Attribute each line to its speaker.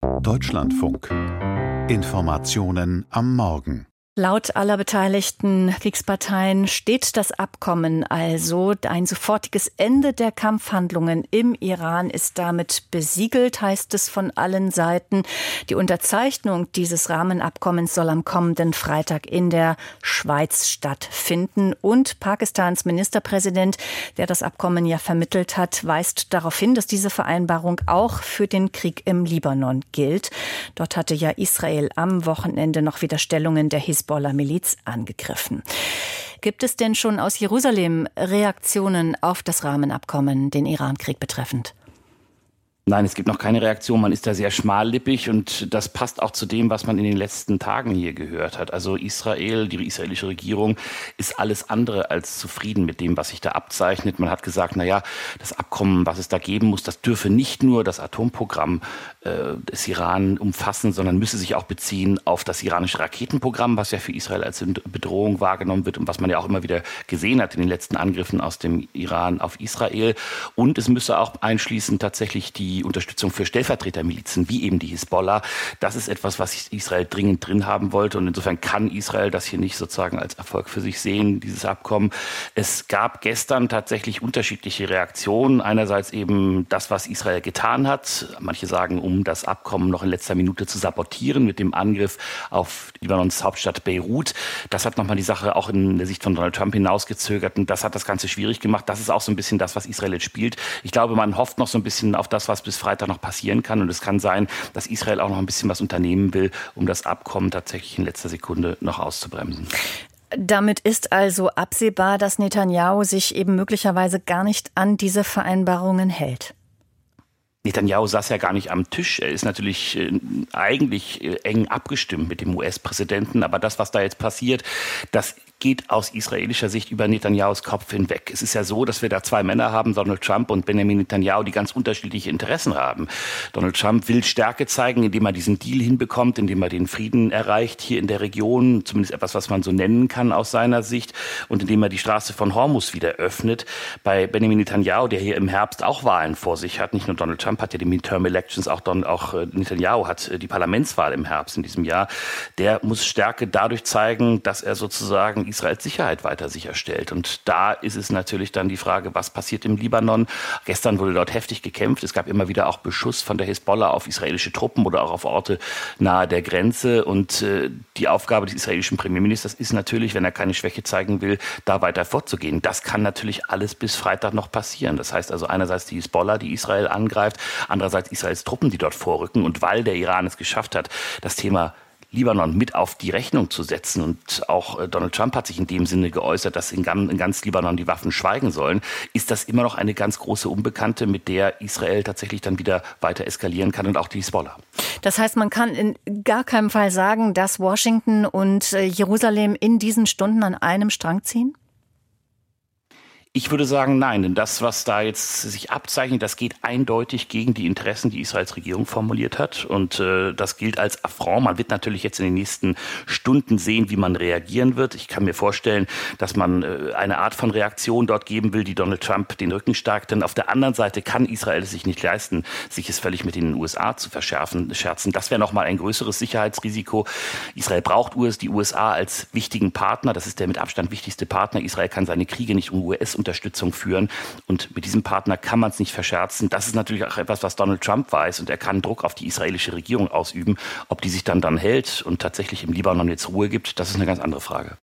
Speaker 1: Deutschlandfunk. Informationen am Morgen.
Speaker 2: Laut aller beteiligten Kriegsparteien steht das Abkommen also. Ein sofortiges Ende der Kampfhandlungen im Iran ist damit besiegelt, heißt es von allen Seiten. Die Unterzeichnung dieses Rahmenabkommens soll am kommenden Freitag in der Schweiz stattfinden. Und Pakistans Ministerpräsident, der das Abkommen ja vermittelt hat, weist darauf hin, dass diese Vereinbarung auch für den Krieg im Libanon gilt. Dort hatte ja Israel am Wochenende noch wieder Stellungen der Hisbollah-Miliz angegriffen. Gibt es denn schon aus Jerusalem Reaktionen auf das Rahmenabkommen, den Iran-Krieg betreffend?
Speaker 3: Nein, es gibt noch keine Reaktion. Man ist da sehr schmallippig und das passt auch zu dem, was man in den letzten Tagen hier gehört hat. Also Israel, die israelische Regierung ist alles andere als zufrieden mit dem, was sich da abzeichnet. Man hat gesagt, das Abkommen, was es da geben muss, das dürfe nicht nur das Atomprogramm des Iran umfassen, sondern müsse sich auch beziehen auf das iranische Raketenprogramm, was ja für Israel als Bedrohung wahrgenommen wird und was man ja auch immer wieder gesehen hat in den letzten Angriffen aus dem Iran auf Israel. Und es müsse auch einschließen tatsächlich die Unterstützung für Stellvertretermilizen, wie eben die Hisbollah. Das ist etwas, was Israel dringend drin haben wollte. Und insofern kann Israel das hier nicht sozusagen als Erfolg für sich sehen, dieses Abkommen. Es gab gestern tatsächlich unterschiedliche Reaktionen. Einerseits eben das, was Israel getan hat. Manche sagen, um das Abkommen noch in letzter Minute zu sabotieren mit dem Angriff auf Libanons Hauptstadt Beirut. Das hat nochmal die Sache auch in der Sicht von Donald Trump hinausgezögert. Und das hat das Ganze schwierig gemacht. Das ist auch so ein bisschen das, was Israel jetzt spielt. Ich glaube, man hofft noch so ein bisschen auf das, was bis Freitag noch passieren kann. Und es kann sein, dass Israel auch noch ein bisschen was unternehmen will, um das Abkommen tatsächlich in letzter Sekunde noch auszubremsen.
Speaker 2: Damit ist also absehbar, dass Netanyahu sich eben möglicherweise gar nicht an diese Vereinbarungen hält.
Speaker 3: Netanyahu saß ja gar nicht am Tisch. Er ist natürlich eigentlich eng abgestimmt mit dem US-Präsidenten. Aber das, was da jetzt passiert, das geht aus israelischer Sicht über Netanyahus Kopf hinweg. Es ist ja so, dass wir da zwei Männer haben, Donald Trump und Benjamin Netanyahu, die ganz unterschiedliche Interessen haben. Donald Trump will Stärke zeigen, indem er diesen Deal hinbekommt, indem er den Frieden erreicht hier in der Region, zumindest etwas, was man so nennen kann aus seiner Sicht, und indem er die Straße von Hormuz wieder öffnet. Bei Benjamin Netanyahu, der hier im Herbst auch Wahlen vor sich hat, nicht nur Donald Trump hat ja die Midterm Elections, auch Netanyahu hat die Parlamentswahl im Herbst in diesem Jahr, der muss Stärke dadurch zeigen, dass er sozusagen Israels Sicherheit weiter sicherstellt. Und da ist es natürlich dann die Frage, was passiert im Libanon? Gestern wurde dort heftig gekämpft. Es gab immer wieder auch Beschuss von der Hisbollah auf israelische Truppen oder auch auf Orte nahe der Grenze. Und die Aufgabe des israelischen Premierministers ist natürlich, wenn er keine Schwäche zeigen will, da weiter vorzugehen. Das kann natürlich alles bis Freitag noch passieren. Das heißt also einerseits die Hisbollah, die Israel angreift, andererseits Israels Truppen, die dort vorrücken. Und weil der Iran es geschafft hat, das Thema Libanon mit auf die Rechnung zu setzen. Und auch Donald Trump hat sich in dem Sinne geäußert, dass in ganz Libanon die Waffen schweigen sollen. Ist das immer noch eine ganz große Unbekannte, mit der Israel tatsächlich dann wieder weiter eskalieren kann und auch die Hisbollah?
Speaker 2: Das heißt, man kann in gar keinem Fall sagen, dass Washington und Jerusalem in diesen Stunden an einem Strang ziehen?
Speaker 3: Ich würde sagen, nein, denn das, was da jetzt sich abzeichnet, das geht eindeutig gegen die Interessen, die Israels Regierung formuliert hat. Und das gilt als Affront. Man wird natürlich jetzt in den nächsten Stunden sehen, wie man reagieren wird. Ich kann mir vorstellen, dass man eine Art von Reaktion dort geben will, die Donald Trump den Rücken stärkt. Denn auf der anderen Seite kann Israel es sich nicht leisten, sich es völlig mit den USA zu scherzen. Das wäre nochmal ein größeres Sicherheitsrisiko. Israel braucht die USA als wichtigen Partner. Das ist der mit Abstand wichtigste Partner. Israel kann seine Kriege nicht um US-Unterstützung führen. Und mit diesem Partner kann man es nicht verscherzen. Das ist natürlich auch etwas, was Donald Trump weiß. Und er kann Druck auf die israelische Regierung ausüben. Ob die sich dann hält und tatsächlich im Libanon jetzt Ruhe gibt, das ist eine ganz andere Frage.